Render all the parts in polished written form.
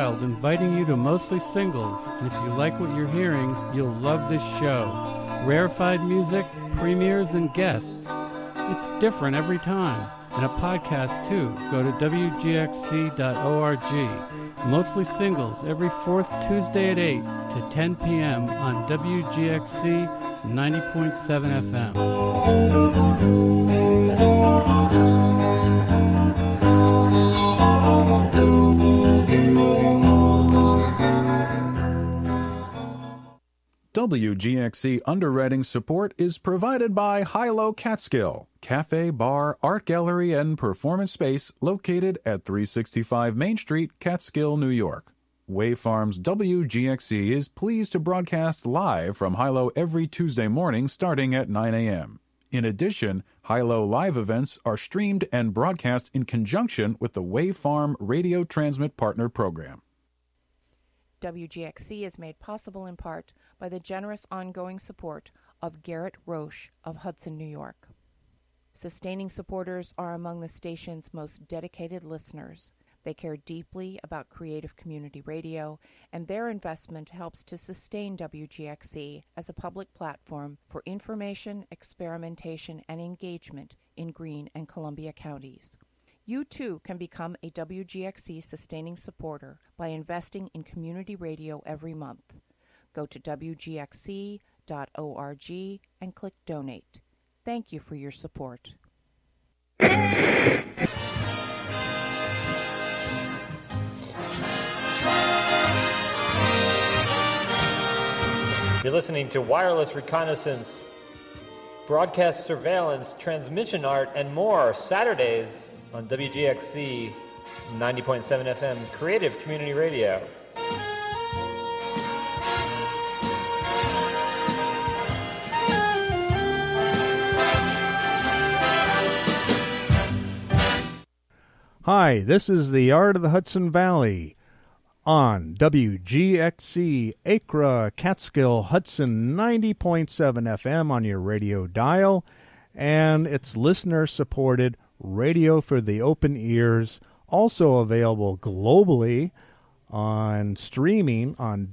Wild inviting you to Mostly Singles, and if you like what you're hearing, you'll love this show. Rarefied music, premieres, and guests. It's different every time. And a podcast, too. Go to WGXC.org. Mostly Singles, every fourth Tuesday at 8 to 10 p.m. on WGXC 90.7 FM. WGXC underwriting support is provided by Hilo Catskill, cafe, bar, art gallery, and performance space located at 365 Main Street, Catskill, New York. Wave Farms WGXC is pleased to broadcast live from Hilo every Tuesday morning starting at 9 a.m. In addition, Hilo live events are streamed and broadcast in conjunction with the Wave Farm Radio Transmit Partner Program. WGXC is made possible in part by the generous ongoing support of Garrett Roche of Hudson, New York. Sustaining supporters are among the station's most dedicated listeners. They care deeply about creative community radio, and their investment helps to sustain WGXC as a public platform for information, experimentation, and engagement in Greene and Columbia counties. You, too, can become a WGXC sustaining supporter by investing in community radio every month. Go to WGXC.org and click Donate. Thank you for your support. You're listening to Wireless Reconnaissance, Broadcast Surveillance, Transmission Art, and more Saturdays on WGXC 90.7 FM Creative Community Radio. Hi, this is the Art of the Hudson Valley on WGXC Acra Catskill Hudson 90.7 FM on your radio dial, and it's listener-supported radio for the open ears, also available globally on streaming on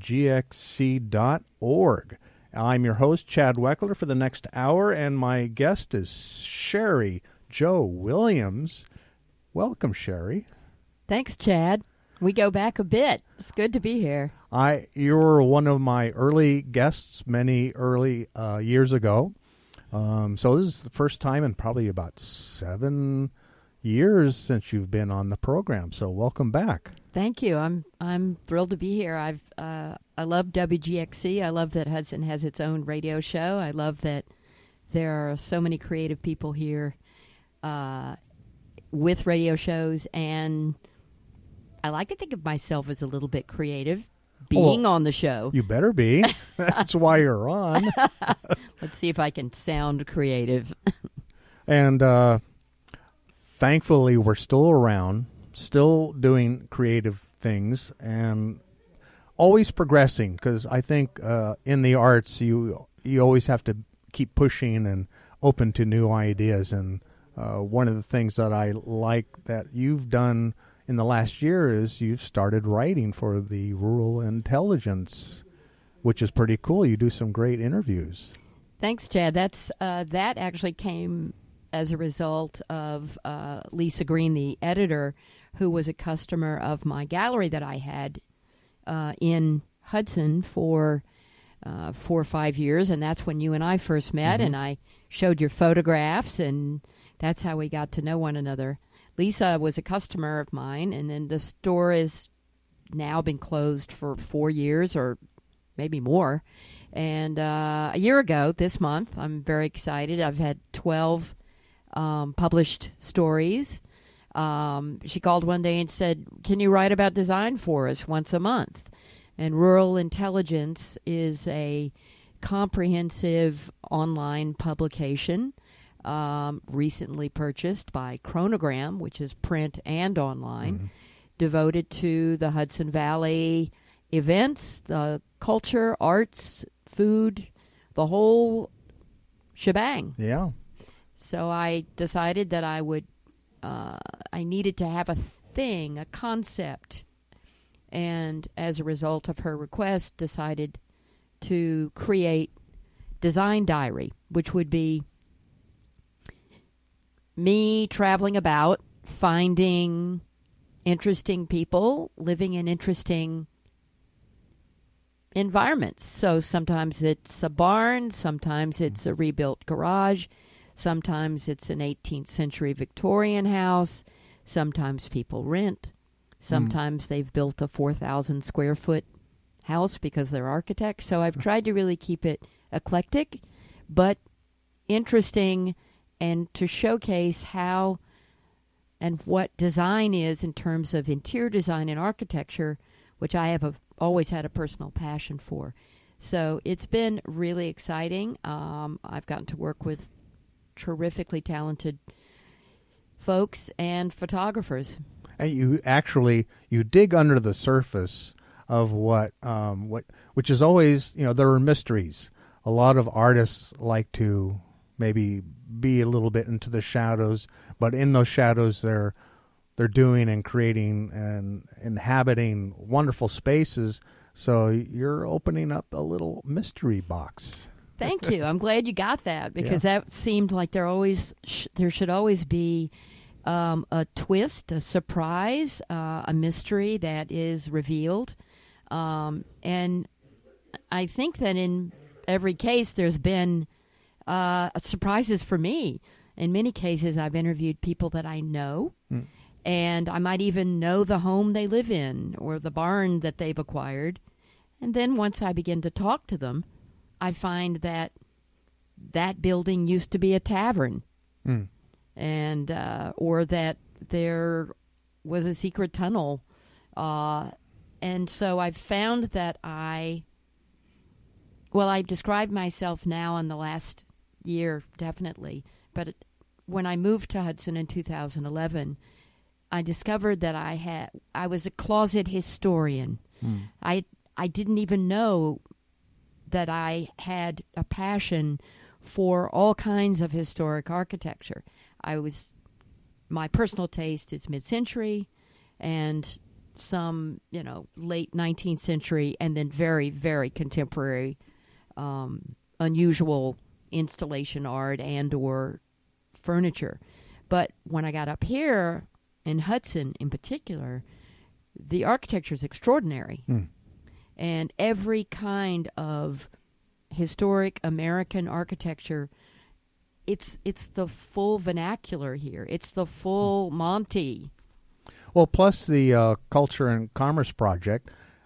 WGXC.org. I'm your host, Chad Weckler, for the next hour, and my guest is Sherry Jo Williams. Welcome, Sherry. Thanks, Chad. We go back a bit. It's good to be here. You were one of my early guests many early years ago. So this is the first time in probably about 7 years since you've been on the program. So welcome back. Thank you. I'm thrilled to be here. I love WGXC. I love that Hudson has its own radio show. I love that there are so many creative people here with radio shows, and I like to think of myself as a little bit creative being on the show. You better be. That's why you're on. Let's see if I can sound creative. And thankfully, we're still around, still doing creative things, and always progressing, because I think in the arts, you always have to keep pushing and open to new ideas. And one of the things that I like that you've done in the last year is you've started writing for the Rural Intelligence, which is pretty cool. You do some great interviews. Thanks, Chad. That actually came as a result of Lisa Green, the editor, who was a customer of my gallery that I had in Hudson for 4 or 5 years, and that's when you and I first met, and I showed your photographs, and that's how we got to know one another. Lisa was a customer of mine, and then the store has now been closed for 4 years or maybe more. And a year ago, this month, I'm very excited. I've had 12 published stories. She called one day and said, "Can you write about design for us once a month?" And Rural Intelligence is a comprehensive online publication recently purchased by Chronogram, which is print and online, devoted to the Hudson Valley events, the culture, arts, food, the whole shebang. Yeah. So I decided that I needed to have a thing, a concept, and as a result of her request, decided to create Design Diary, which would be me traveling about, finding interesting people, living in interesting environments. So sometimes it's a barn, sometimes it's a rebuilt garage, sometimes it's an 18th century Victorian house, sometimes people rent, sometimes they've built a 4,000 square foot house because they're architects. So I've tried to really keep it eclectic, but interesting, and to showcase how and what design is in terms of interior design and architecture, which I have always had a personal passion for. So it's been really exciting. I've gotten to work with terrifically talented folks and photographers. And you dig under the surface of what which is always, there are mysteries. A lot of artists like to maybe be a little bit into the shadows, but in those shadows they're doing and creating and inhabiting wonderful spaces. So you're opening up a little mystery box. Thank you. I'm glad you got that, because that seemed like there should always be a twist, a surprise, a mystery that is revealed. And I think that in every case there's been surprises for me. In many cases, I've interviewed people that I know, and I might even know the home they live in or the barn that they've acquired. And then once I begin to talk to them, I find that that building used to be a tavern, and or that there was a secret tunnel. And so I've found that I described myself now in the last year, definitely. But when I moved to Hudson in 2011, I discovered that I was a closet historian. I didn't even know that I had a passion for all kinds of historic architecture. My personal taste is mid-century and some, late 19th century, and then very, very contemporary, unusual installation art and or furniture. But when I got up here in Hudson in particular, the architecture is extraordinary. And every kind of historic American architecture, it's the full vernacular here. It's the full Monty. Well, plus the Culture and Commerce Project,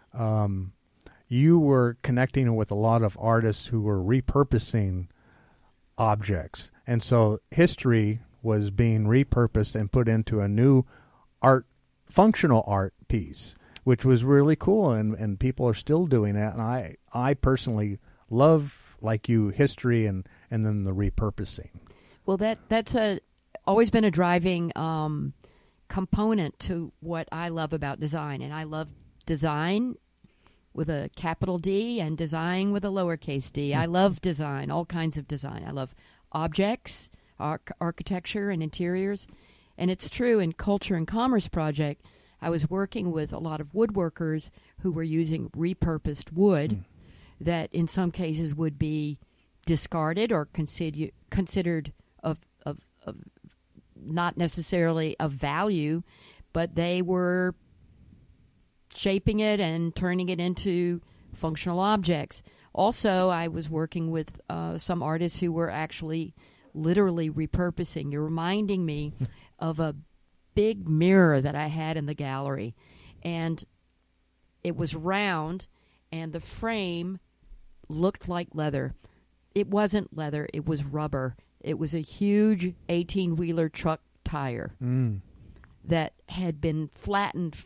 you were connecting with a lot of artists who were repurposing objects. And so history was being repurposed and put into a new functional art piece, which was really cool, and people are still doing that. And I personally love, like you, history and then the repurposing. Well, that's always been a driving component to what I love about design. And I love design with a capital D and design with a lowercase d. I love design, all kinds of design. I love objects, architecture, and interiors. And it's true in Culture and Commerce Project, I was working with a lot of woodworkers who were using repurposed wood that in some cases would be discarded or considered of not necessarily of value, but they were shaping it and turning it into functional objects. Also, I was working with some artists who were actually literally repurposing. You're reminding me of a big mirror that I had in the gallery, and it was round, and the frame looked like leather. It wasn't leather, it was rubber. It was a huge 18-wheeler truck tire that had been flattened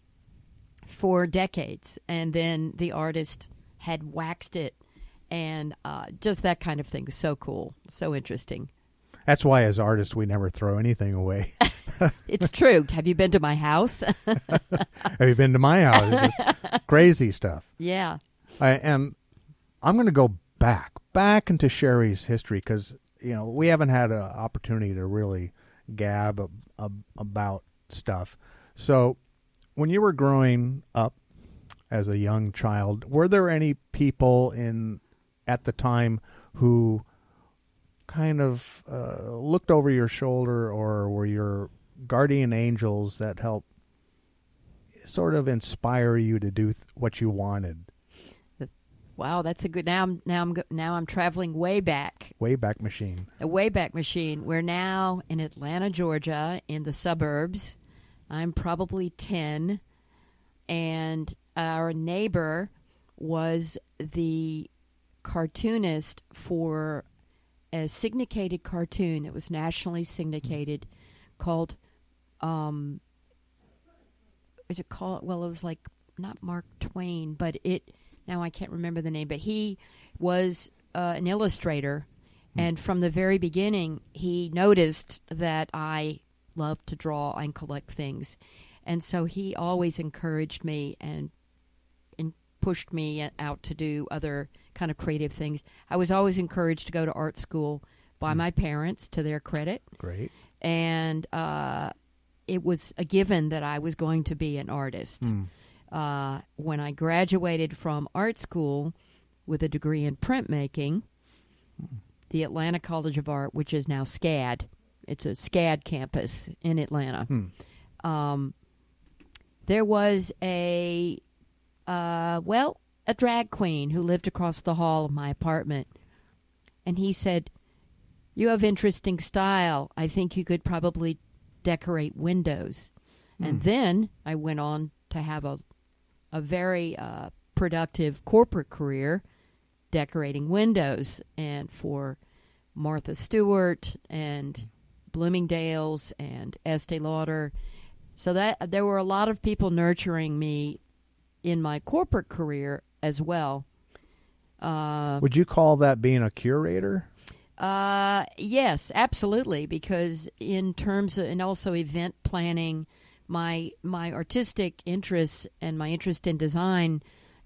for decades, and then the artist had waxed it, and just that kind of thing. So cool, so interesting. That's why, as artists, we never throw anything away. It's true. Have you been to my house? Have you been to my house? It's just crazy stuff. Yeah. And I'm going to go back into Sherry's history, because we haven't had an opportunity to really gab about stuff. So when you were growing up as a young child. Were there any people at the time who kind of looked over your shoulder, or were your guardian angels that helped sort of inspire you to do what you wanted? Wow, that's a good. Now I'm traveling way back. Wayback Machine. A Wayback Machine. We're now in Atlanta, Georgia, in the suburbs. I'm probably 10, and our neighbor was the cartoonist for a syndicated cartoon that was nationally syndicated called, is it called, well, it was like, not Mark Twain, but now I can't remember the name, but he was an illustrator, and from the very beginning, he noticed that I loved to draw and collect things, and so he always encouraged me and pushed me out to do other kind of creative things. I was always encouraged to go to art school by my parents, to their credit. Great. And it was a given that I was going to be an artist. When I graduated from art school with a degree in printmaking, the Atlanta College of Art, which is now SCAD, it's a SCAD campus in Atlanta, there was a drag queen who lived across the hall of my apartment. And he said, "You have interesting style. I think you could probably decorate windows." And then I went on to have a very productive corporate career decorating windows, and for Martha Stewart and Bloomingdale's and Estee Lauder. So that there were a lot of people nurturing me in my corporate career as well. Would you call that being a curator? Yes, absolutely. Because in terms of, and also event planning, my artistic interests and my interest in design,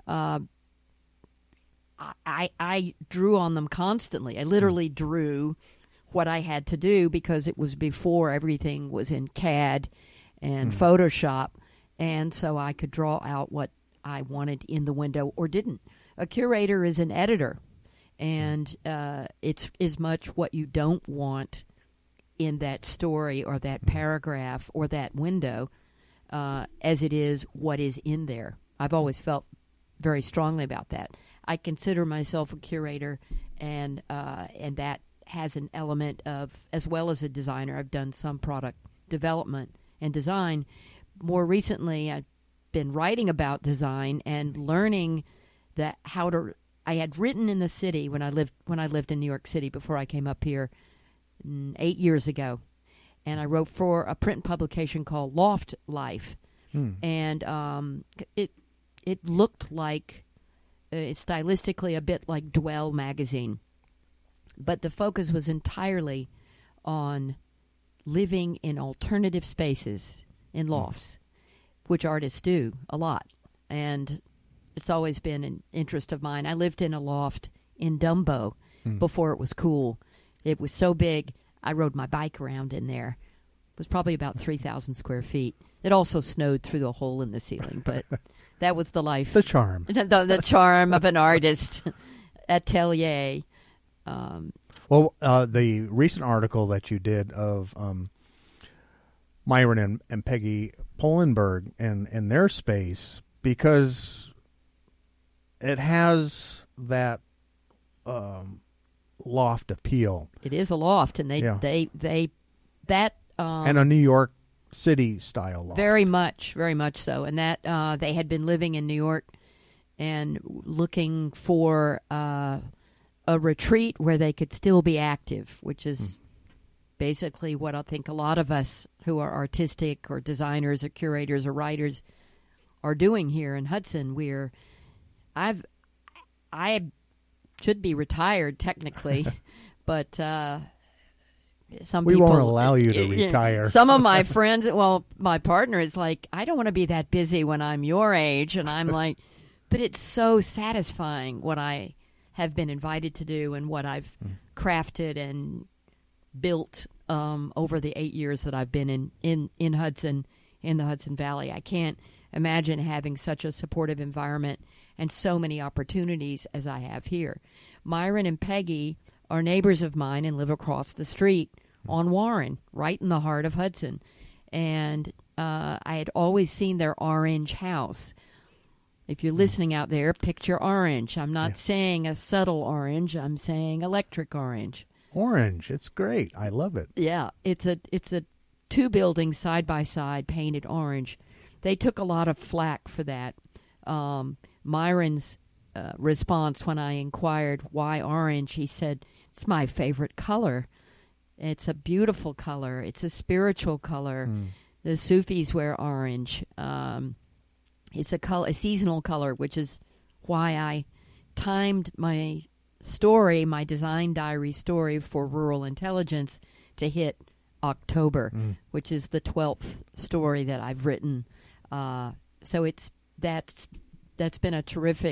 I drew on them constantly. I literally drew what I had to do because it was before everything was in CAD and Photoshop, and so I could draw out what I wanted in the window or didn't. A curator is an editor, and it's as much what you don't want in that story or that paragraph or that window as it is what is in there. I've always felt very strongly about that. I consider myself a curator, and that has an element of, as well as a designer, I've done some product development and design. More recently, I've been writing about design and learning that I had written in the city when I lived in New York City before I came up here 8 years ago, and I wrote for a print publication called Loft Life, and it looked like it's stylistically a bit like Dwell magazine, but the focus was entirely on living in alternative spaces in lofts, which artists do a lot, and it's always been an interest of mine. I lived in a loft in Dumbo before it was cool. It was so big, I rode my bike around in there. It was probably about 3,000 square feet. It also snowed through the hole in the ceiling, but that was the life. The charm. The charm of an artist atelier. Well, the recent article that you did of Myron and Peggy Polenberg and their space, because it has that loft appeal. It is a loft, and they and a New York City style loft. Very much so. And that they had been living in New York and looking for a retreat where they could still be active, which is basically what I think a lot of us who are artistic or designers or curators or writers are doing here in Hudson. I should be retired technically, but some we people won't allow you to retire. Some of my friends, well, my partner is like, I don't want to be that busy when I'm your age, and I'm like, but it's so satisfying what I have been invited to do and what I've crafted and built over the 8 years that I've been in Hudson, in the Hudson Valley. I can't imagine having such a supportive environment and so many opportunities as I have here. Myron and Peggy are neighbors of mine and live across the street on Warren, right in the heart of Hudson. And I had always seen their orange house. If you're listening out there, picture orange. I'm not saying a subtle orange. I'm saying electric orange. Orange, it's great. I love it. Yeah, it's a two buildings side by side painted orange. They took a lot of flack for that. Myron's response when I inquired why orange, he said, "It's my favorite color. It's a beautiful color. It's a spiritual color. The Sufis wear orange. It's a seasonal color, which is why I timed my story, my design diary story for Rural Intelligence to hit October, which is the 12th story that I've written. So that's been a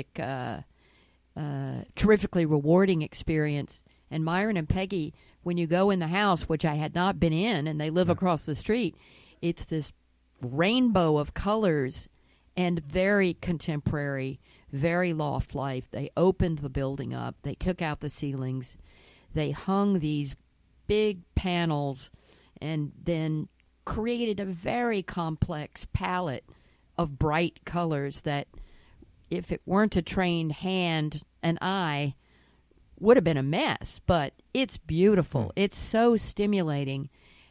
terrifically rewarding experience. And Myron and Peggy, when you go in the house, which I had not been in, and they live across the street, it's this rainbow of colors and very contemporary, very loft-like. They opened the building up. They took out the ceilings. They hung these big panels and then created a very complex palette of bright colors that, if it weren't a trained hand and eye, would have been a mess. But it's beautiful. It's so stimulating.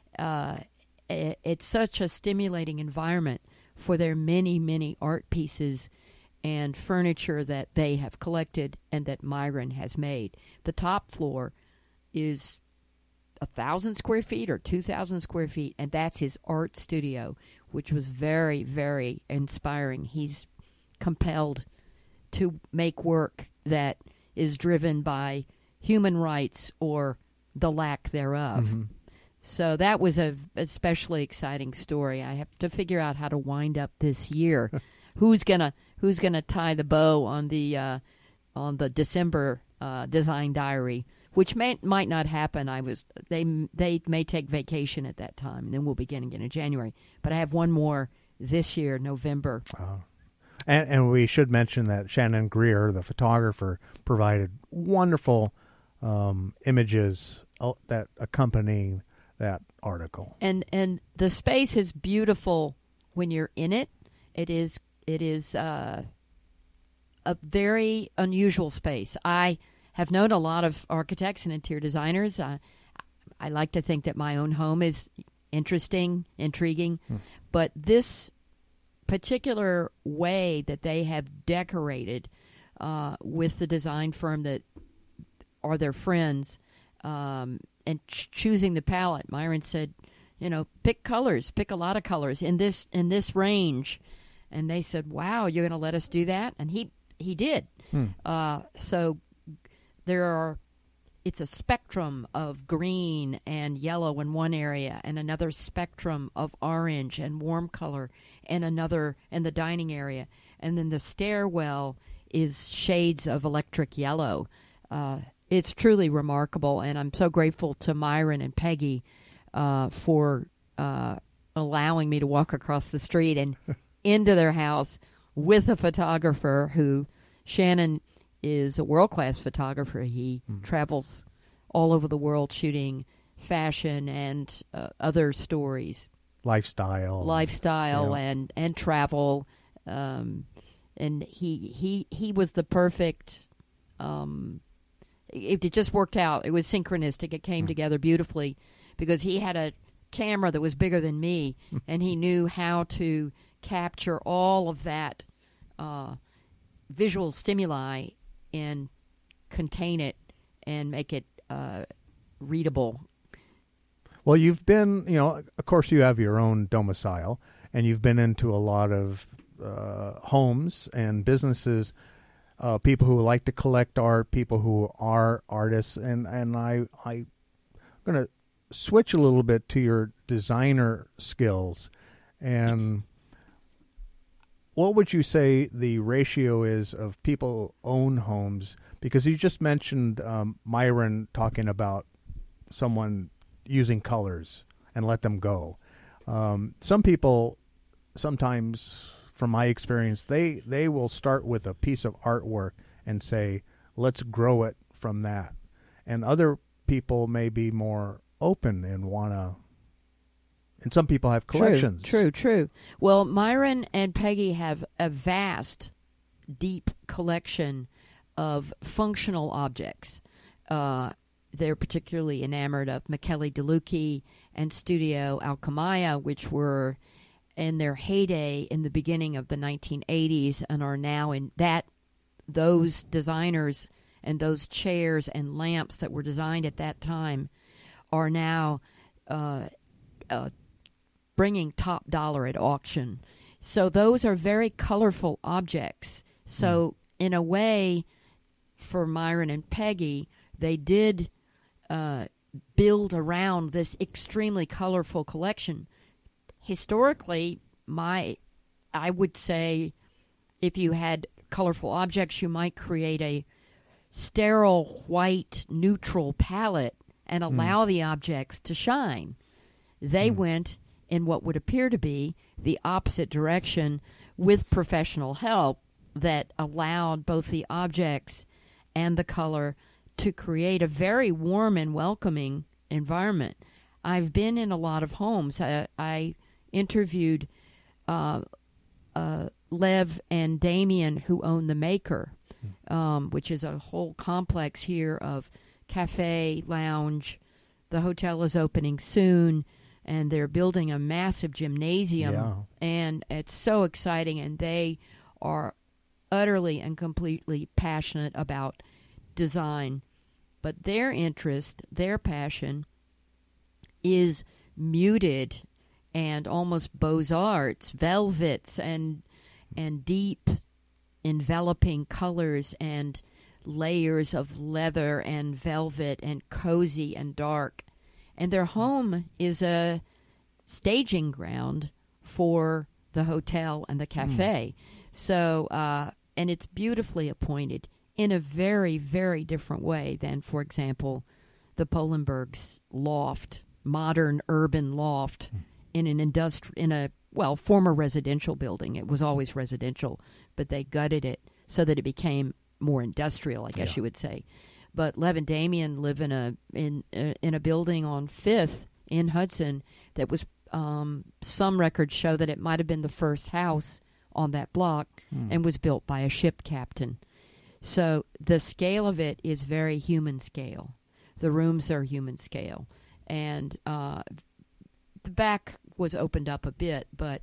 It's such a stimulating environment for their many, many art pieces and furniture that they have collected and that Myron has made. The top floor is 1,000 square feet or 2,000 square feet, and that's his art studio, which was very, very inspiring. He's compelled to make work that is driven by human rights or the lack thereof. So that was a especially exciting story. I have to figure out how to wind up this year. Who's gonna tie the bow on the December design diary, which might not happen. They may take vacation at that time, and then we'll begin again in January. But I have one more this year, November. And we should mention that Shannon Greer, the photographer, provided wonderful images that accompany that article. And the space is beautiful when you're in it. It is a very unusual space. I have known a lot of architects and interior designers. I like to think that my own home is interesting, intriguing, but this particular way that they have decorated with the design firm that are their friends, and choosing the palette. Myron said, pick colors, pick a lot of colors in this range. And they said, wow, you're going to let us do that? And he did. So it's a spectrum of green and yellow in one area, and another spectrum of orange and warm color and another in the dining area. And then the stairwell is shades of electric yellow. It's truly remarkable, and I'm so grateful to Myron and Peggy for allowing me to walk across the street and into their house with a photographer who, Shannon is a world-class photographer. He travels all over the world shooting fashion and other stories. Lifestyle and travel. And he was the perfect... It just worked out. It was synchronistic. It came together beautifully because he had a camera that was bigger than me, and he knew how to capture all of that visual stimuli and contain it and make it readable. Well, you've been, of course you have your own domicile, and you've been into a lot of homes and businesses, people who like to collect art, people who are artists, and I'm going to switch a little bit to your designer skills. And what would you say the ratio is of people who own homes? Because you just mentioned Myron talking about someone using colors and let them go. Some people sometimes from my experience, they will start with a piece of artwork and say, let's grow it from that. And other people may be more open and want to, and some people have collections. True. Well, Myron and Peggy have a vast, deep collection of functional objects. They're particularly enamored of Michele DeLucchi and Studio Alchemia, which were in their heyday in the beginning of the 1980s and are now in that, those designers and those chairs and lamps that were designed at that time are now bringing top dollar at auction. So those are very colorful objects. So in a way, for Myron and Peggy, they did build around this extremely colorful collection. Historically, I would say if you had colorful objects, you might create a sterile white neutral palette and allow the objects to shine. They went in what would appear to be the opposite direction with professional help that allowed both the objects and the color to create a very warm and welcoming environment. I've been in a lot of homes. I interviewed Lev and Damien, who own The Maker, which is a whole complex here of cafe, lounge. The hotel is opening soon, and they're building a massive gymnasium, and it's so exciting, and they are utterly and completely passionate about design. But their interest, their passion, is muted and almost Beaux-Arts, velvets and deep enveloping colors and layers of leather and velvet and cozy and dark. And their home is a staging ground for the hotel and the cafe. So, and it's beautifully appointed in a very, very different way than, for example, the Polenberg's loft, modern urban loft in an former residential building. It was always residential, but they gutted it so that it became more industrial, I guess you would say. But Lev and Damien live in a building on 5th in Hudson that was, some records show that it might have been the first house on that block and was built by a ship captain. So the scale of it is very human scale. The rooms are human scale. And the back was opened up a bit, but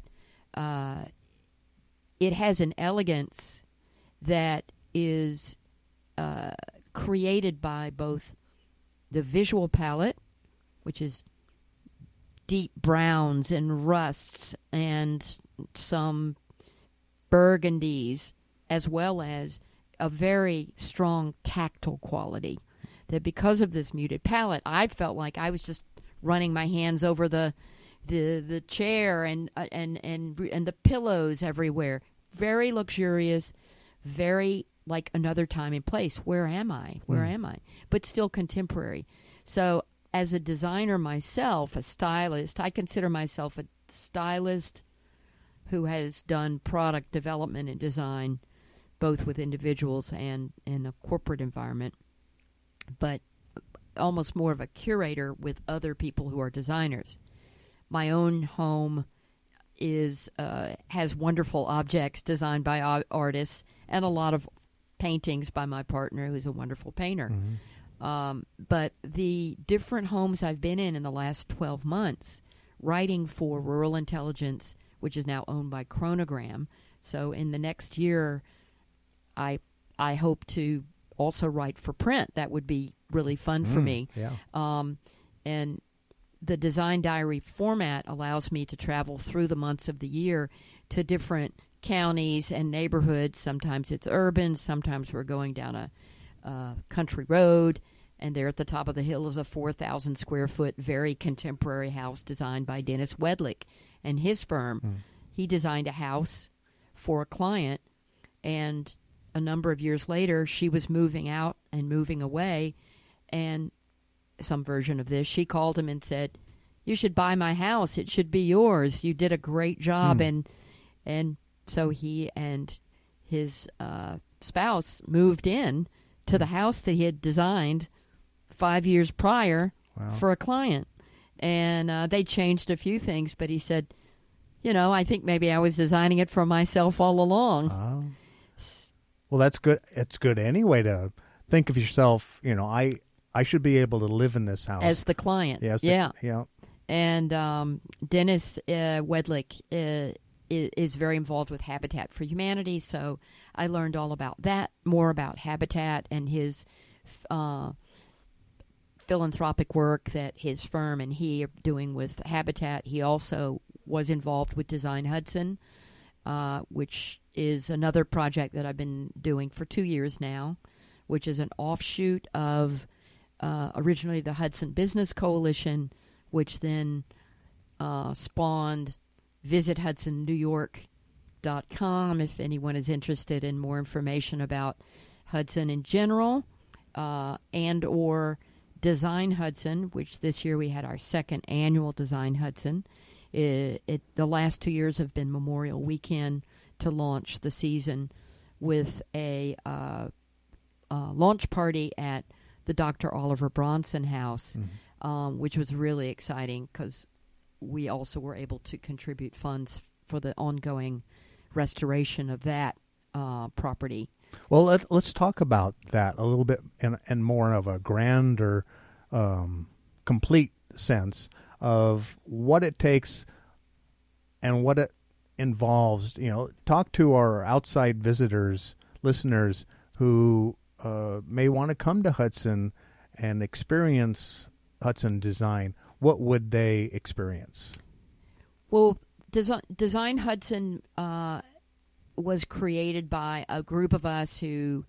it has an elegance that is created by both the visual palette, which is deep browns and rusts and some burgundies, as well as a very strong tactile quality. That because of this muted palette, I felt like I was just running my hands over the chair and the pillows everywhere. Very luxurious, very like another time and place. Where am I? Where am I? But still contemporary. So as a designer myself, a stylist, I consider myself a stylist who has done product development and design, both with individuals and in a corporate environment, but almost more of a curator with other people who are designers. My own home has wonderful objects designed by artists and a lot of paintings by my partner, who's a wonderful painter. But the different homes I've been in the last 12 months, writing for Rural Intelligence, which is now owned by Chronogram. So in the next year, I hope to also write for print. That would be really fun for me. And the Design Diary format allows me to travel through the months of the year to different counties and neighborhoods. Sometimes it's urban, sometimes we're going down a country road, and there at the top of the hill is a 4,000 square foot, very contemporary house designed by Dennis Wedlick and his firm. He designed a house for a client, and a number of years later, she was moving out and moving away, and some version of this, she called him and said, "You should buy my house. It should be yours. You did a great job." And so he and his spouse moved in to the house that he had designed 5 years prior for a client. And they changed a few things, but he said, I think maybe I was designing it for myself all along. Well, that's good. It's good anyway to think of yourself, I should be able to live in this house. As the client. Yes. Yeah. Yeah. And Dennis Wedlick is very involved with Habitat for Humanity, so I learned all about that, more about Habitat and his philanthropic work that his firm and he are doing with Habitat. He also was involved with Design Hudson, which is another project that I've been doing for 2 years now, which is an offshoot of originally the Hudson Business Coalition, which then spawned visithudsonnewyork.com if anyone is interested in more information about Hudson in general, and or Design Hudson, which this year we had our second annual Design Hudson. The last 2 years have been Memorial Weekend to launch the season with a launch party at the Dr. Oliver Bronson House, which was really exciting because we also were able to contribute funds for the ongoing restoration of that property. Well, let's talk about that a little bit in more of a grander, complete sense of what it takes and what it involves. Talk to our outside visitors, listeners who may want to come to Hudson and experience Hudson design. What would they experience? Well, Design Hudson was created by a group of us who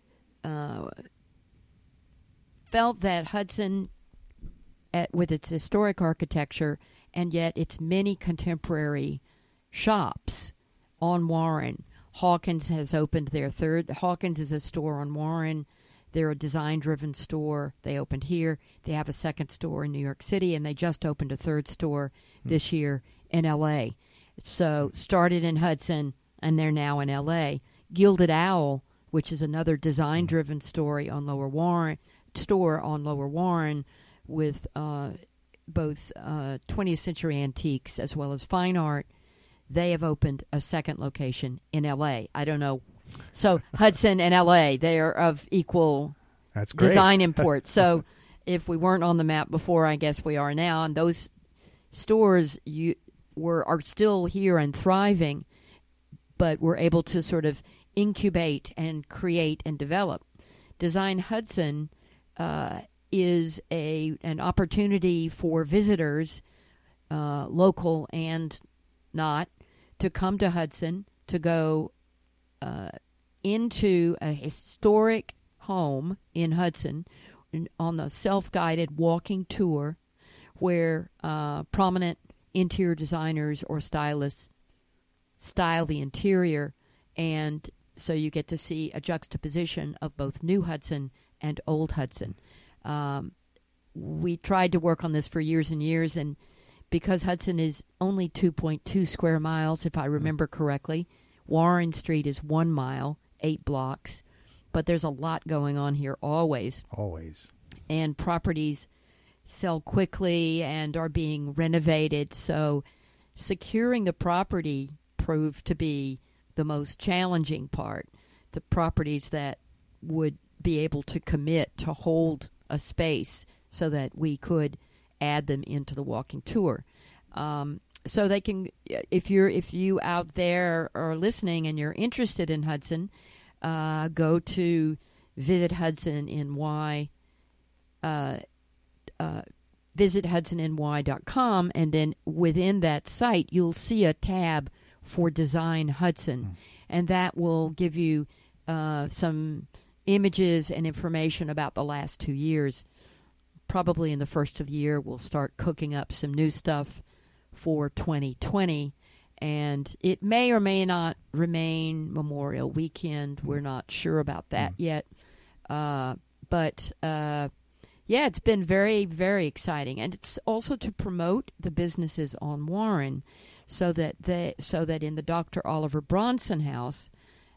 felt that Hudson, with its historic architecture and yet its many contemporary shops on Warren. Hawkins has opened their third. Hawkins is a store on Warren. They're a design-driven store. They opened here. They have a second store in New York City, and they just opened a third store this year in L.A. So started in Hudson, and they're now in L.A. Gilded Owl, which is another design-driven story on Lower Warren, with both 20th century antiques as well as fine art. They have opened a second location in L.A. I don't know. So Hudson and L.A., they are of equal That's great. Design import. So if we weren't on the map before, I guess we are now. And those stores are still here and thriving, but we're able to sort of incubate and create and develop. Design Hudson is an opportunity for visitors, local and not, to come to Hudson, to go into a historic home in Hudson on the self-guided walking tour where prominent interior designers or stylists style the interior, and so you get to see a juxtaposition of both new Hudson and old Hudson. We tried to work on this for years and years, and because Hudson is only 2.2 square miles, if I remember correctly, Warren Street is 1 mile, 8 blocks, but there's a lot going on here always. Always. And properties sell quickly and are being renovated, so securing the property proved to be the most challenging part. The properties that would be able to commit to hold a space so that we could add them into the walking tour. So they can, if you out there are listening and you're interested in Hudson, go to visithudsonny, visithudsonny.com, and then within that site you'll see a tab for Design Hudson, and that will give you some images and information about the last 2 years. Probably in the first of the year we'll start cooking up some new stuff for 2020, and it may or may not remain Memorial Weekend. We're not sure about that yet, but it's been very, very exciting, and it's also to promote the businesses on Warren. so that in the Dr. Oliver Bronson house,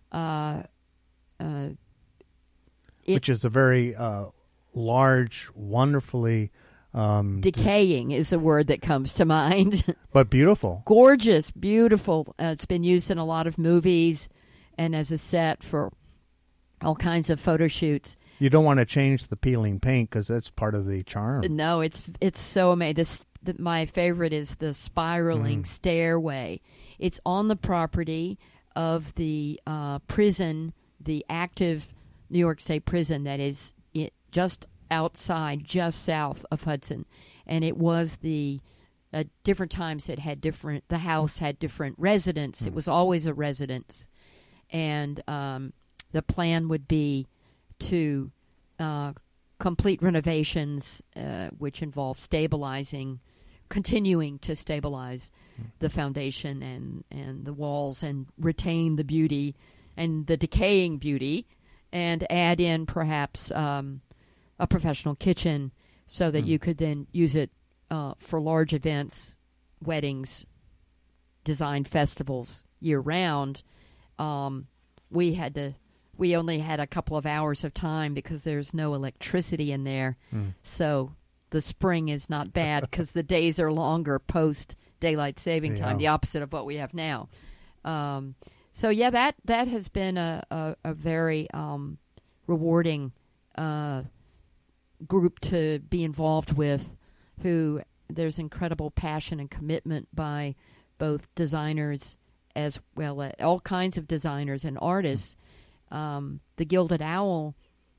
which is a very large, wonderfully decaying is a word that comes to mind. But beautiful. Gorgeous, beautiful. It's been used in a lot of movies and as a set for all kinds of photo shoots. You don't want to change the peeling paint because that's part of the charm. No, it's so amazing. My favorite is the spiraling stairway. It's on the property of the prison, the active New York State prison that is just outside, just south of Hudson. And it was at different times the house had different residents. It was always a residence. And the plan would be to complete renovations, which involve continuing to stabilize the foundation and the walls and retain the beauty and the decaying beauty, and add in perhaps a professional kitchen so that you could then use it for large events, weddings, design festivals year-round. We only had a couple of hours of time because there's no electricity in there. So the spring is not bad because the days are longer post daylight saving time, the opposite of what we have now. So yeah, that has been a very rewarding group to be involved with. Who there's incredible passion and commitment by both designers as well as all kinds of designers and artists. The Gilded Owl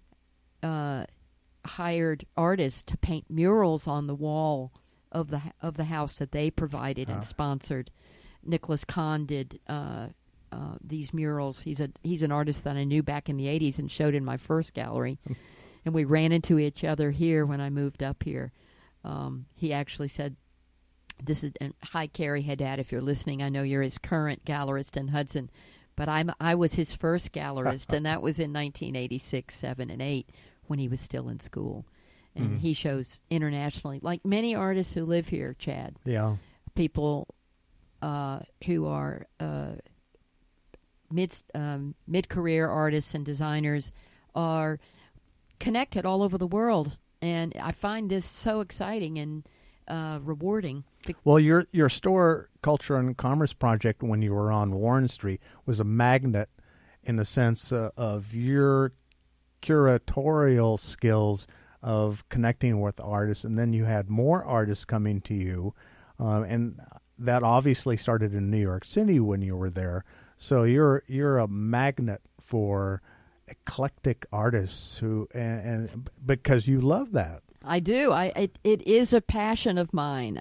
hired artists to paint murals on the wall of the house that they provided and sponsored. Nicholas Kahn did these murals. He's an artist that I knew back in the 80s and showed in my first gallery. And we ran into each other here when I moved up here. He actually said, and hi, Carrie Haddad, if you're listening. I know you're his current gallerist in Hudson, but I was his first gallerist, and that was in 1986, 7, and 8 when he was still in school. And he shows internationally, like many artists who live here, Chad. Yeah. People who are mid-career artists and designers are connected all over the world, and I find this so exciting and rewarding. Well, your store, Culture and Commerce Project, when you were on Warren Street, was a magnet in the sense of your curatorial skills of connecting with artists, and then you had more artists coming to you, and that obviously started in New York City when you were there. So you're a magnet for eclectic artists who and because you love that. I do. It is a passion of mine,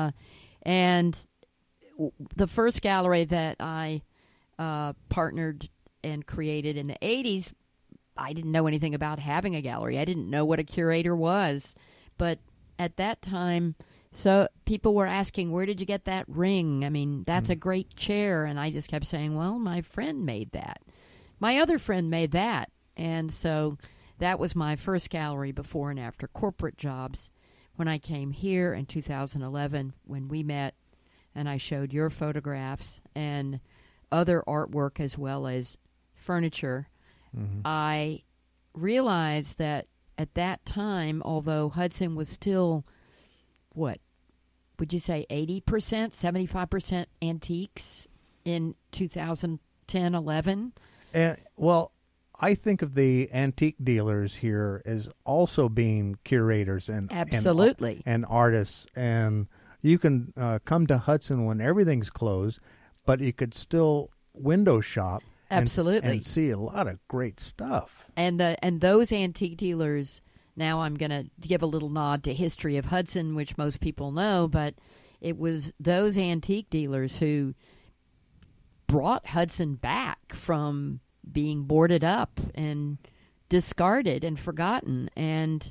and the first gallery that I partnered and created in the 80s, I didn't know anything about having a gallery. I didn't know what a curator was, but at that time, so people were asking, where did you get that ring? I mean, that's a great chair. And I just kept saying, well, my friend made that. My other friend made that. And so that was my first gallery before and after corporate jobs. When I came here in 2011, when we met, and I showed your photographs and other artwork as well as furniture, I realized that at that time, although Hudson was still, what would you say, 80%, 75% antiques in 2010, 11? And, well, I think of the antique dealers here as also being curators and absolutely and artists. And you can come to Hudson when everything's closed, but you could still window shop. Absolutely. And see a lot of great stuff. And those antique dealers, now I'm going to give a little nod to History of Hudson, which most people know, but it was those antique dealers who brought Hudson back from being boarded up and discarded and forgotten. And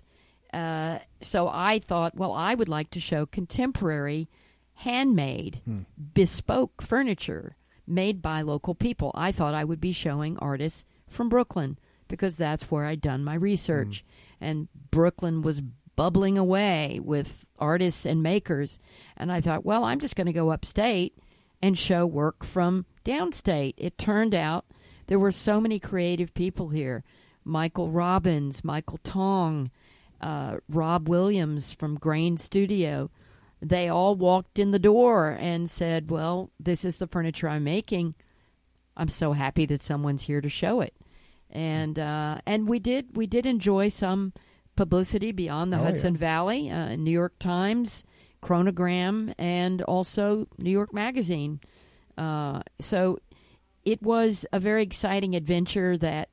so I thought, well, I would like to show contemporary, handmade, bespoke furniture made by local people. I thought I would be showing artists from Brooklyn because that's where I'd done my research. And Brooklyn was bubbling away with artists and makers. And I thought, well, I'm just going to go upstate and show work from downstate. It turned out there were so many creative people here. Michael Robbins, Michael Tong, Rob Williams from Grain Studio. They all walked in the door and said, well, this is the furniture I'm making. I'm so happy that someone's here to show it. And we did enjoy some publicity beyond the Hudson Valley, New York Times, Chronogram, and also New York Magazine. So it was a very exciting adventure that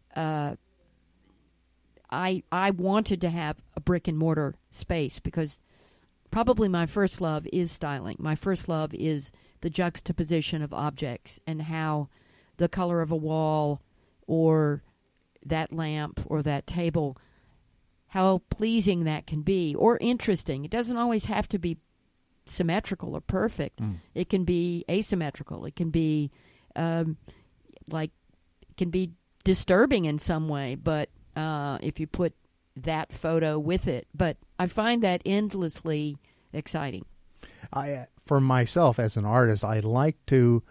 I wanted to have a brick and mortar space, because probably my first love is styling. My first love is the juxtaposition of objects and how the color of a wall or that lamp or that table, how pleasing that can be, or interesting. It doesn't always have to be symmetrical or perfect. It can be asymmetrical. It can be it can be disturbing in some way, but if you put that photo with it. But I find that endlessly exciting. For myself as an artist, I like to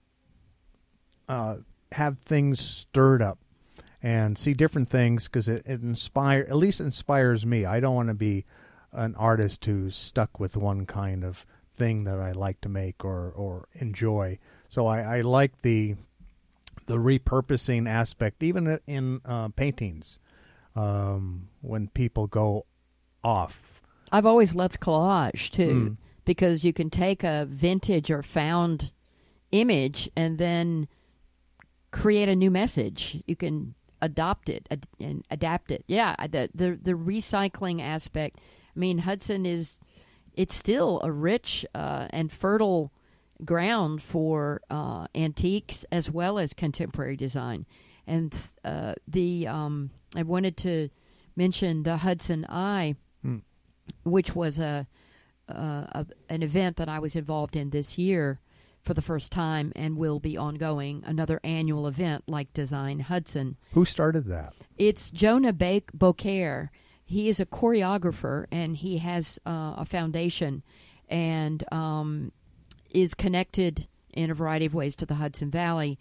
have things stirred up and see different things, because it inspires me. I don't want to be an artist who's stuck with one kind of thing that I like to make or enjoy. So I like the repurposing aspect, even in paintings, when people go off. I've always loved collage, too, because you can take a vintage or found image and then create a new message. You can adopt it and adapt it. Yeah, the recycling aspect. I mean, Hudson it's still a rich and fertile ground for antiques as well as contemporary design. And I wanted to mention the Hudson Eye, which was an event that I was involved in this year for the first time, and will be ongoing, another annual event like Design Hudson. Who started that? It's Jonah Beaucaire. He is a choreographer, and he has a foundation and is connected in a variety of ways to the Hudson Valley.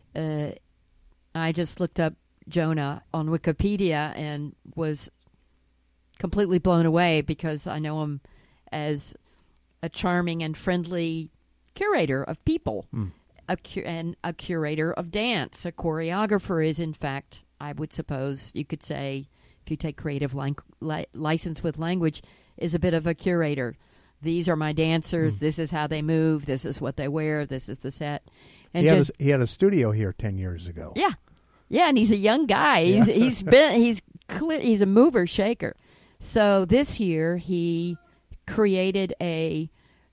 I just looked up Jonah on Wikipedia and was completely blown away, because I know him as a charming and friendly curator of people, and a curator of dance. A choreographer is, in fact, I would suppose you could say, if you take creative license with language, is a bit of a curator. These are my dancers. This is how they move. This is what they wear. This is the set. And he had a studio here 10 years ago. Yeah, and he's a young guy. Yeah. He's a mover shaker. So this year he created a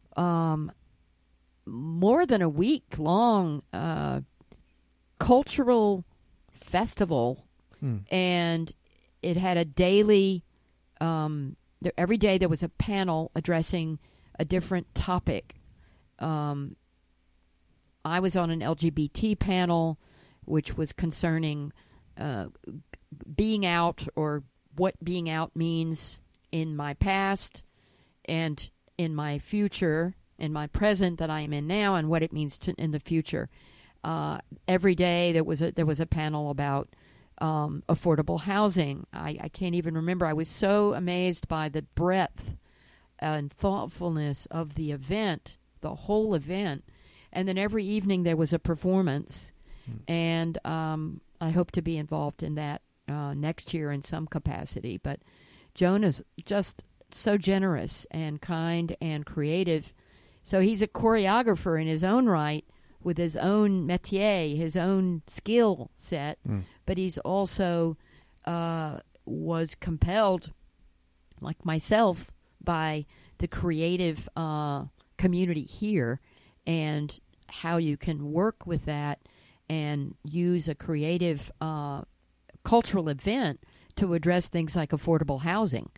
more than a week-long cultural festival, and it had a daily, every day there was a panel addressing a different topic. I was on an LGBT panel, which was concerning being out, or what being out means in my past and in my future, in my present that I am in now, and what it means in the future. Every day there was a panel about affordable housing. I can't even remember. I was so amazed by the breadth and thoughtfulness of the event, the whole event. And then every evening there was a performance, and I hope to be involved in that next year in some capacity. But Jonah's just so generous and kind and creative. So he's a choreographer in his own right, with his own métier, his own skill set, but he's also was compelled, like myself, by the creative community here, and how you can work with that and use a creative cultural event to address things like affordable housing.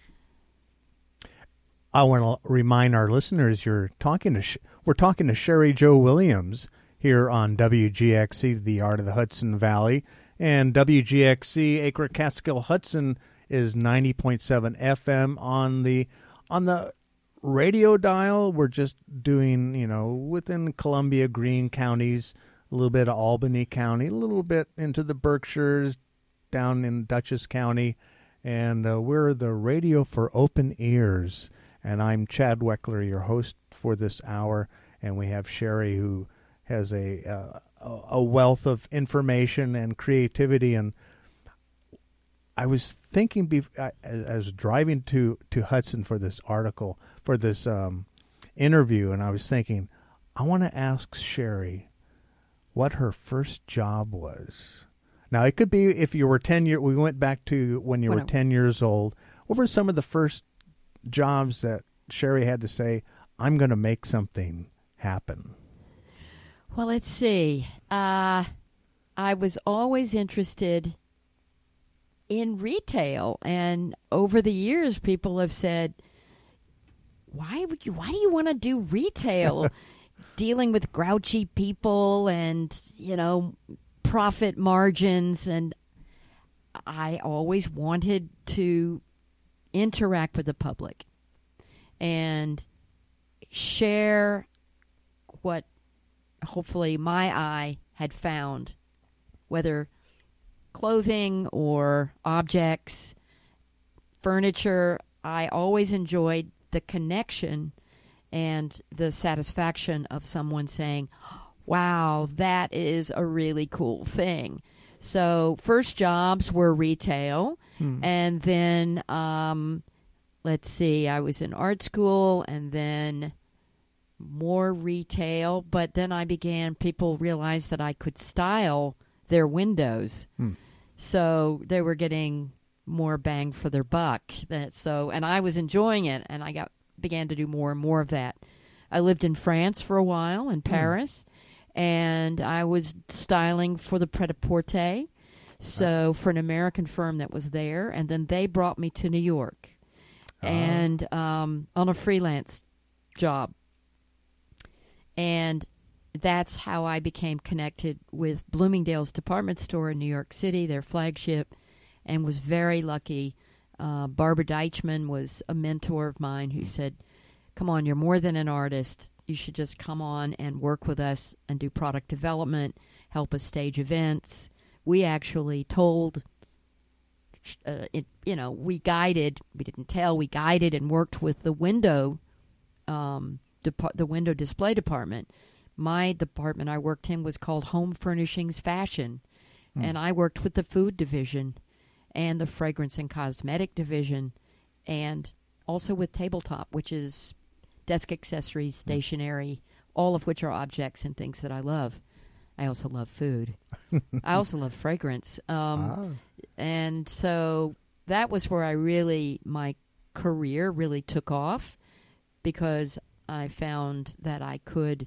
I want to remind our listeners we're talking to Sherry Jo Williams here on WGXC, the Art of the Hudson Valley, and WGXC Acre Catskill Hudson is 90.7 FM on the radio dial, we're just doing, within Columbia, Greene counties, a little bit of Albany County, a little bit into the Berkshires, down in Dutchess County, and we're the Radio for Open Ears. And I'm Chad Weckler, your host for this hour, and we have Sherry, who has a wealth of information and creativity. And I was thinking, I was driving to Hudson for this article, for this interview, and I was thinking, I want to ask Sherry what her first job was. Now, it could be if you were 10 years, we went back to when you were 10 years old. What were some of the first jobs that Sherry had to say, I'm going to make something happen? Well, let's see. I was always interested in retail, and over the years, people have said, why do you want to do retail? Dealing with grouchy people and, profit margins, and I always wanted to interact with the public and share what hopefully my eye had found, whether clothing or objects, furniture. I always enjoyed the connection and the satisfaction of someone saying, wow, that is a really cool thing. So first jobs were retail, and then, let's see, I was in art school, and then more retail, but then people realized that I could style their windows. So they were getting more bang for their buck. And I was enjoying it, and I began to do more and more of that. I lived in France for a while, in Paris, and I was styling for the Pret-a-Porter, so for an American firm that was there, and then they brought me to New York, and on a freelance job. And that's how I became connected with Bloomingdale's department store in New York City, their flagship, and was very lucky. Barbara Deichmann was a mentor of mine who said, come on, you're more than an artist. You should just come on and work with us and do product development, help us stage events. We actually told, we guided and worked with the window display department. My department I worked in was called Home Furnishings Fashion, and I worked with the food division and the fragrance and cosmetic division, and also with tabletop, which is desk accessories, stationery, all of which are objects and things that I love. I also love food. I also love fragrance. And so that was where my career really took off, because I found that I could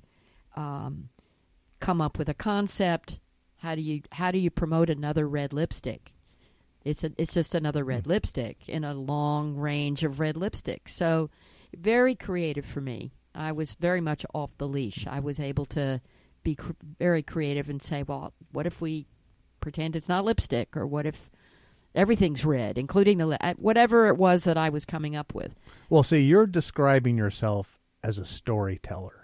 come up with a concept. How do you promote another red lipstick? It's just another red lipstick in a long range of red lipsticks. So very creative for me. I was very much off the leash. I was able to be very creative and say, well, what if we pretend it's not lipstick, or what if everything's red, including whatever it was that I was coming up with. Well, see, you're describing yourself as a storyteller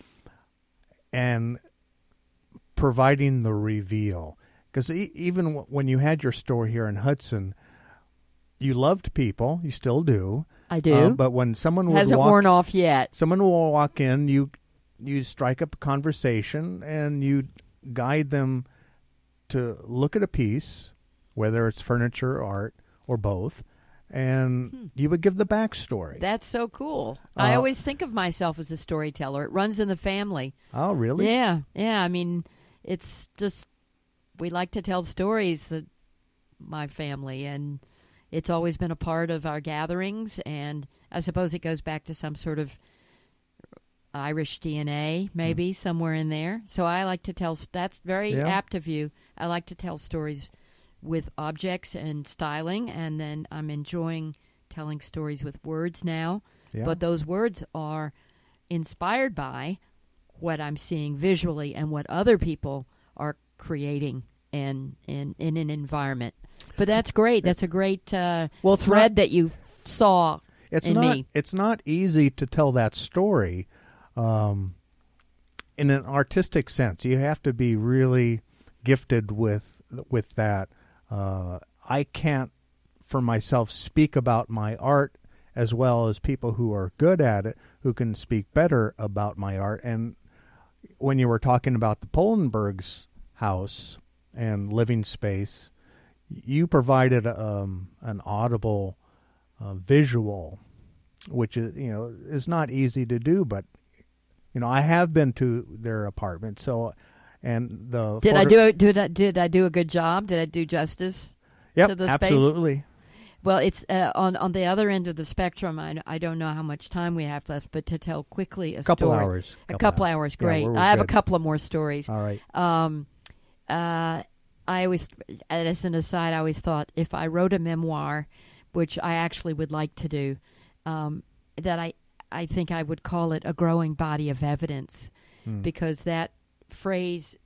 and providing the reveal. Because even when you had your store here in Hudson, you loved people. You still do. I do. But when someone hasn't worn off yet, someone will walk in. You strike up a conversation and you guide them to look at a piece, whether it's furniture, art, or both, and you would give the backstory. That's so cool. I always think of myself as a storyteller. It runs in the family. Oh, really? Yeah. I mean, it's just, we like to tell stories, that my family, and it's always been a part of our gatherings, and I suppose it goes back to some sort of Irish DNA, maybe, somewhere in there. So I like to tell, that's very apt of you. I like to tell stories with objects and styling, and then I'm enjoying telling stories with words now. Yeah. But those words are inspired by what I'm seeing visually and what other people are creating in an environment. But that's great. That's a great thread that you saw me. It's not easy to tell that story in an artistic sense. You have to be really gifted with that. I can't, for myself, speak about my art as well as people who are good at it, who can speak better about my art. And when you were talking about the Polenberg's house and living space, you provided an audible visual, which is not easy to do. But I have been to their apartment, so and the did I do a good job? Did I do justice? Yep, to the absolutely. Space? Well, it's on the other end of the spectrum. I don't know how much time we have left, but to tell quickly a couple story. Hours. A couple hours, great. Yeah, I have good. A couple of more stories. All right. I always, as an aside, I always thought if I wrote a memoir, which I actually would like to do, that I think I would call it a growing body of evidence, because that phrase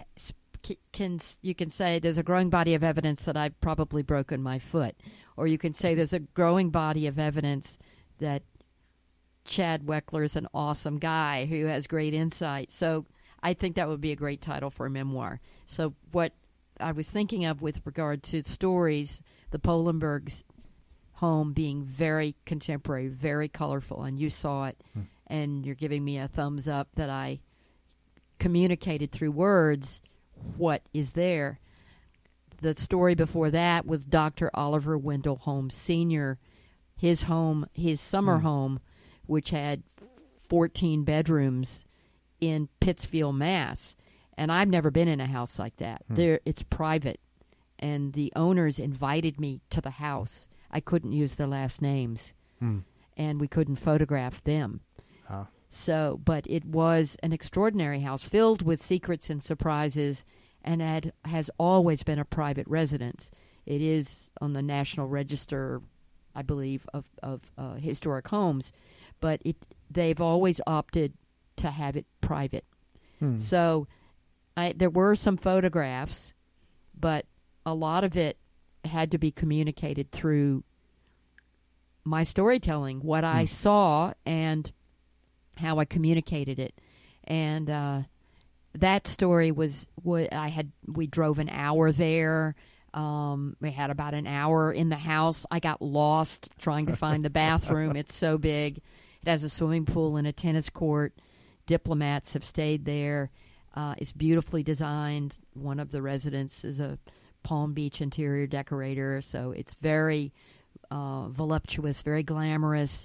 you can say there's a growing body of evidence that I've probably broken my foot, or you can say there's a growing body of evidence that Chad Weckler is an awesome guy who has great insight. So I think that would be a great title for a memoir. So what I was thinking of with regard to stories, the Polenbergs' home being very contemporary, very colorful, and you saw it, and you're giving me a thumbs up that I communicated through words what is there. The story before that was Dr. Oliver Wendell Holmes Sr., his home, his summer home, which had 14 bedrooms in Pittsfield, Mass. And I've never been in a house like that. It's private. And the owners invited me to the house. I couldn't use their last names. And we couldn't photograph them. So, but it was an extraordinary house filled with secrets and surprises, and has always been a private residence. It is on the National Register, I believe, of historic homes, but they've always opted to have it private. So there were some photographs, but a lot of it had to be communicated through my storytelling, what I saw and how I communicated it. And that story was we drove an hour there. We had about an hour in the house. I got lost trying to find the bathroom. It's so big. It has a swimming pool and a tennis court. Diplomats have stayed there. It's beautifully designed. One of the residents is a Palm Beach interior decorator, so it's very voluptuous, very glamorous.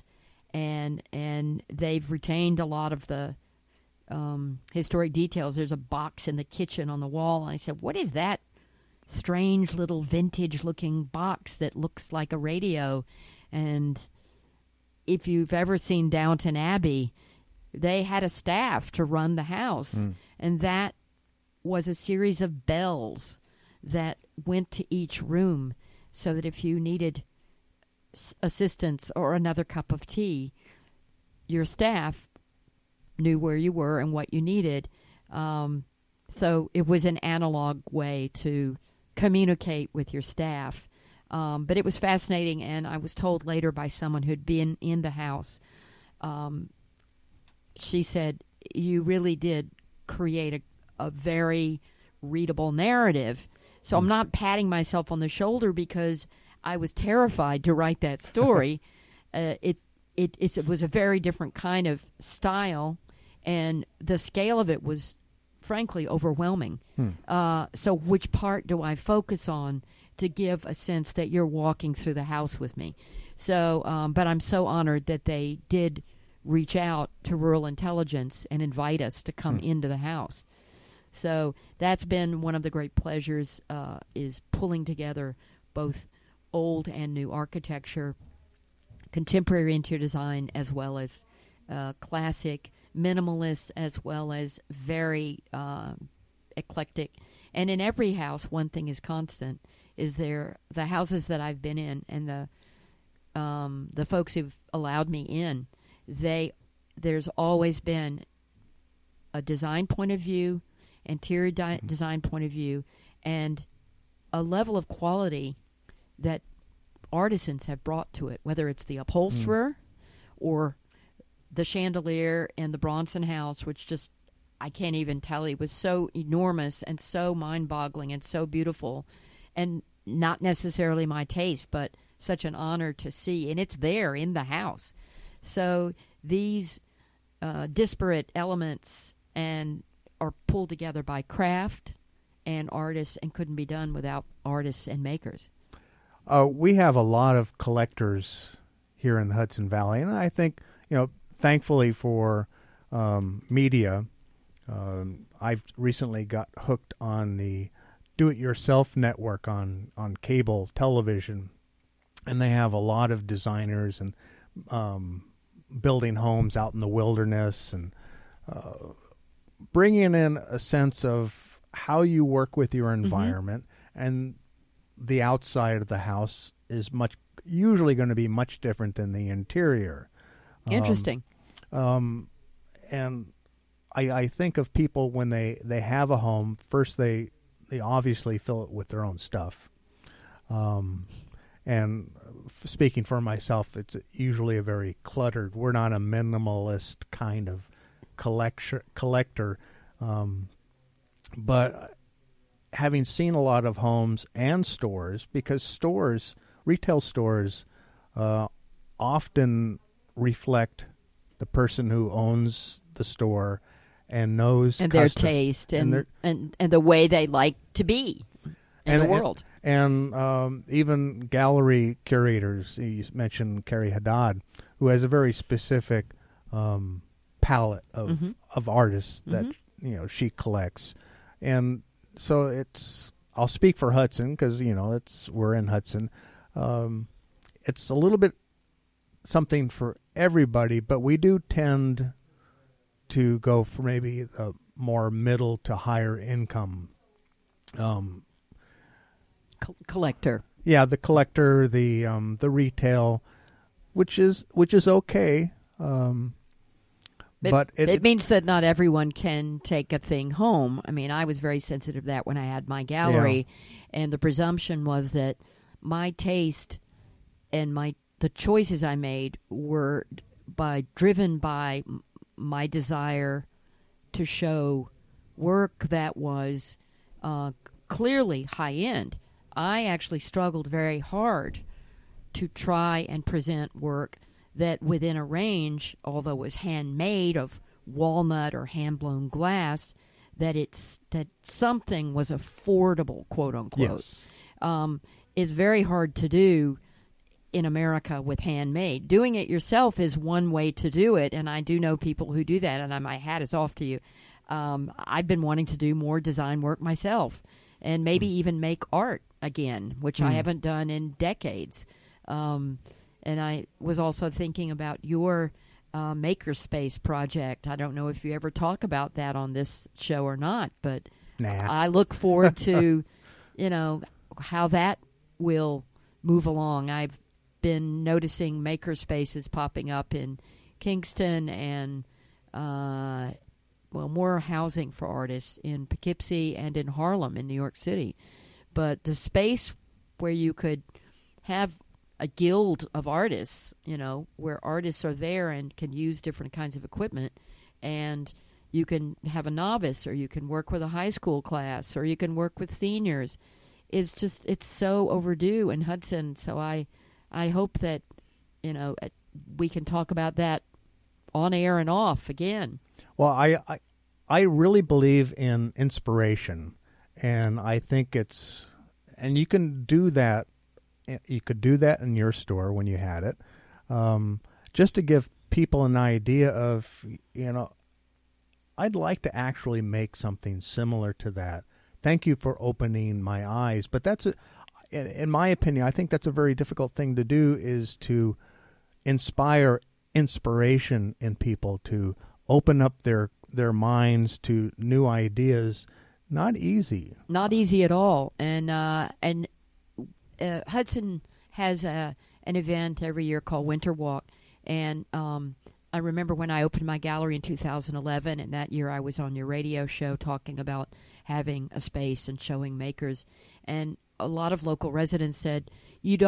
And they've retained a lot of the historic details. There's a box in the kitchen on the wall. And I said, what is that strange little vintage-looking box that looks like a radio? And if you've ever seen Downton Abbey, they had a staff to run the house. And that was a series of bells that went to each room so that if you needed assistance or another cup of tea, your staff knew where you were and what you needed. So it was an analog way to communicate with your staff. But it was fascinating, and I was told later by someone who'd been in the house, she said, you really did create a very readable narrative. So I'm not patting myself on the shoulder because I was terrified to write that story. It was a very different kind of style, and the scale of it was, frankly, overwhelming. So which part do I focus on to give a sense that you're walking through the house with me? So, but I'm so honored that they did reach out to Rural Intelligence and invite us to come into the house. So that's been one of the great pleasures, is pulling together both old and new architecture, contemporary interior design, as well as classic, minimalist, as well as very eclectic. And in every house, one thing is constant, is the houses that I've been in and the folks who've allowed me in, there's always been a design point of view, interior design point of view, and a level of quality that artisans have brought to it, whether it's the upholsterer or the chandelier in the Bronson House, which just, I can't even tell you, was so enormous and so mind-boggling and so beautiful, and not necessarily my taste, but such an honor to see. And it's there in the house. So these disparate elements and are pulled together by craft and artists, and couldn't be done without artists and makers. We have a lot of collectors here in the Hudson Valley, and I think, thankfully for media, I've recently got hooked on the Do-It-Yourself network on cable television, and they have a lot of designers and building homes out in the wilderness and bringing in a sense of how you work with your environment, and the outside of the house is usually going to be much different than the interior. Interesting. And I think of people when they have a home, first they obviously fill it with their own stuff. And speaking for myself, it's usually a very cluttered. We're not a minimalist kind of collector. But having seen a lot of homes and stores, because retail stores often reflect the person who owns the store and knows and their taste and the way they like to be in the world. And even gallery curators, you mentioned Carrie Haddad, who has a very specific palette of artists that she collects. And so I'll speak for Hudson because, we're in Hudson. It's a little bit something for everybody, but we do tend to go for maybe the more middle to higher income collector. Yeah, the collector, the retail, which is okay. But it means that not everyone can take a thing home. I mean, I was very sensitive to that when I had my gallery, and the presumption was that my taste and the choices I made were driven by my desire to show work that was clearly high end. I actually struggled very hard to try and present work that within a range, although it was handmade of walnut or hand-blown glass, that something was affordable, quote unquote. Yes. It's very hard to do in America with handmade. Doing it yourself is one way to do it, and I do know people who do that, and my hat is off to you. I've been wanting to do more design work myself, and maybe even make art again, which I haven't done in decades. And I was also thinking about your Makerspace project. I don't know if you ever talk about that on this show or not, but I look forward to, how that will move along. I've been noticing Makerspaces popping up in Kingston and, more housing for artists in Poughkeepsie and in Harlem in New York City. But the space where you could have a guild of artists, where artists are there and can use different kinds of equipment, and you can have a novice, or you can work with a high school class, or you can work with seniors. It's so overdue in Hudson. So I hope that, we can talk about that on air and off again. Well, I really believe in inspiration, and I think and you can do that. You could do that in your store when you had it, just to give people an idea of, I'd like to actually make something similar to that. Thank you for opening my eyes. But in my opinion, I think that's a very difficult thing to do, is to inspire inspiration in people, to open up their minds to new ideas. Not easy. Not easy at all. And Hudson has an event every year called Winter Walk, and I remember when I opened my gallery in 2011, and that year I was on your radio show talking about having a space and showing makers, and a lot of local residents said, you don't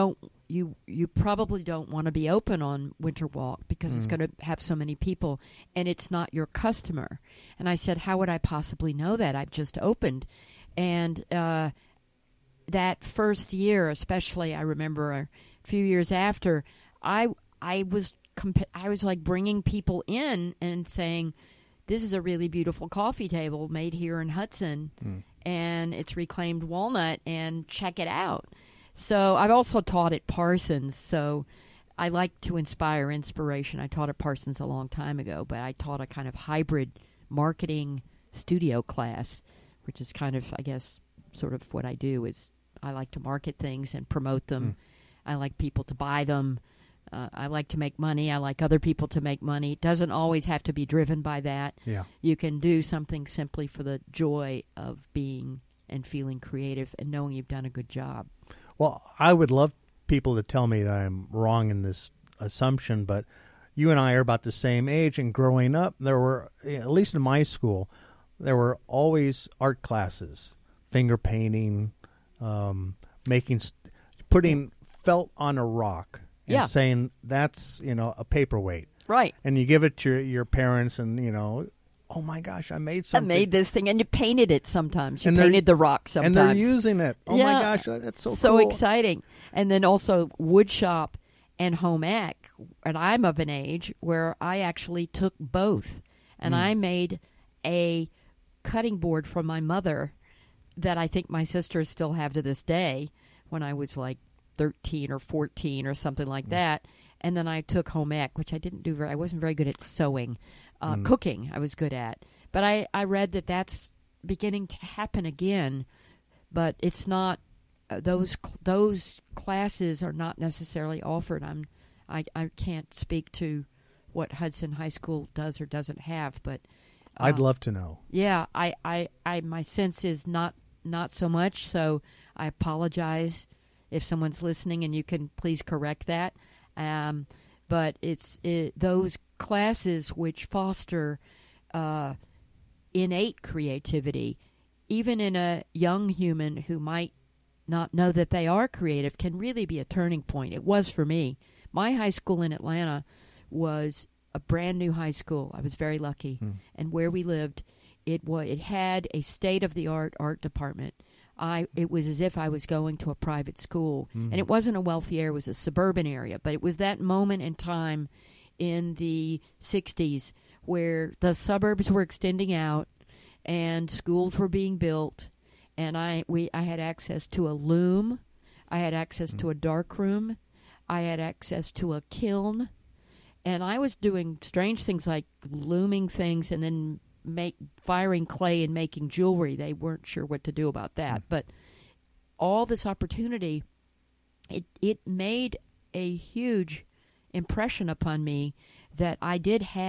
you probably don't want to be open on Winter Walk because it's going to have so many people, and it's not your customer. And I said, how would I possibly know that? I've just opened. And that first year, especially, I remember a few years after, I was like bringing people in and saying, this is a really beautiful coffee table made here in Hudson, and it's reclaimed walnut, and check it out. So I've also taught at Parsons, so I like to inspire inspiration. I taught at Parsons a long time ago, but I taught a kind of hybrid marketing studio class, which is kind of, I guess, sort of what I do is I like to market things and promote them. I like people to buy them. I like to make money. I like other people to make money. It doesn't always have to be driven by that. Yeah. You can do something simply for the joy of being and feeling creative and knowing you've done a good job. Well, I would love people to tell me that I'm wrong in this assumption, but you and I are about the same age, and growing up, there were, at least in my school, there were always art classes, finger painting, putting felt on a rock. And saying that's, a paperweight. Right. And you give it to your parents and, oh my gosh, I made something. I made this thing. And you painted it sometimes. You painted the rock sometimes. And they're using it. Oh my gosh, that's so cool. So exciting. And then also wood shop and home ec. And I'm of an age where I actually took both. And I made a cutting board from my mother that I think my sisters still have to this day when I was like 13 or 14 or something like that. And then I took home ec, which I didn't do I wasn't very good at sewing. Cooking I was good at. But I read that that's beginning to happen again, but it's not, those classes are not necessarily offered. I can't speak to what Hudson High School does or doesn't have, but I'd love to know. Yeah, I my sense is not so much, so I apologize if someone's listening, and you can please correct that. But it's those classes which foster innate creativity, even in a young human who might not know that they are creative, can really be a turning point. It was for me. My high school in Atlanta was a brand new high school. I was very lucky. And where we lived, it had a state-of-the-art art department. It was as if I was going to a private school. And it wasn't a wealthy area, it was a suburban area. But it was that moment in time in the 60s where the suburbs were extending out and schools were being built. And I had access to a loom. I had access to a dark room. I had access to a kiln. And I was doing strange things like looming things and then firing clay and making jewelry. They weren't sure what to do about that. But all this opportunity, it made a huge impression upon me that I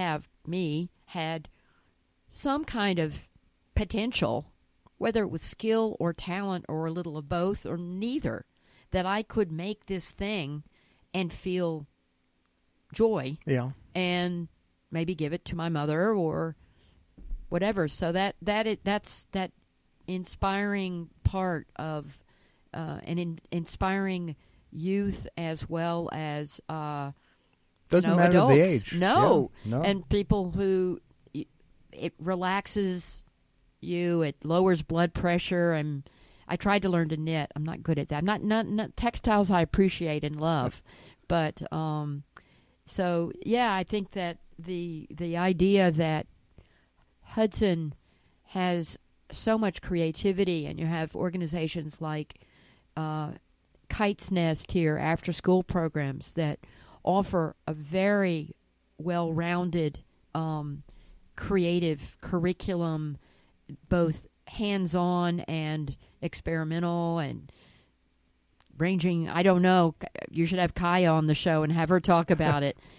had some kind of potential, whether it was skill or talent or a little of both or neither, that I could make this thing and feel joy. Yeah. And maybe give it to my mother or whatever. So that's that inspiring part of inspiring youth as well as doesn't matter adults. The age. No. Yeah, no. And people who it relaxes you, it lowers blood pressure. And I tried to learn to knit. I'm not good at that. I'm not textiles I appreciate and love, but so yeah, I think that the idea that Hudson has so much creativity, and you have organizations like Kite's Nest here, after-school programs that offer a very well-rounded creative curriculum, both hands-on and experimental and ranging. I don't know. You should have Kaya on the show and have her talk about it.